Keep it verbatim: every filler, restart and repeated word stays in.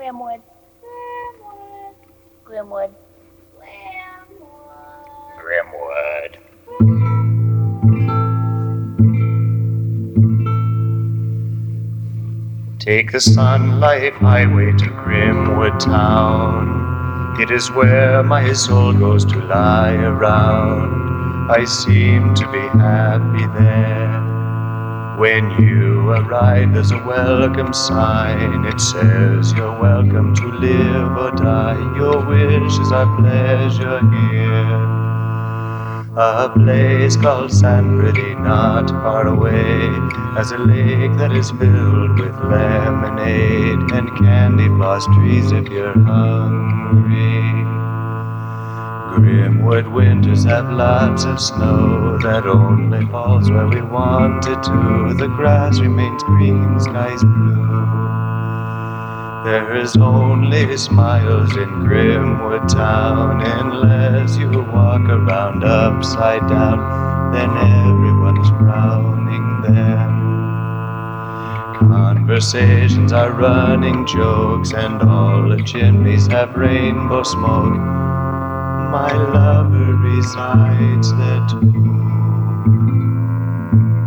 Grimwood. Grimwood. Grimwood. Take the Sunlight Highway to Grimwood Town. It is where my soul goes to lie around. I seem to be happy there. When you arrive, there's a welcome sign. It says you're welcome to live or die. Your wish is our pleasure here. A place called Sanford, not far away, has a lake that is filled with lemonade and candy floss trees if you're hungry. Grimwood winters have lots of snow that only falls where we want it to. The grass remains green, skies blue. There's only smiles in Grimwood Town unless you walk around upside down. Then everyone's frowning there. Conversations are running jokes and all the chimneys have rainbow smoke. My lover resides there too.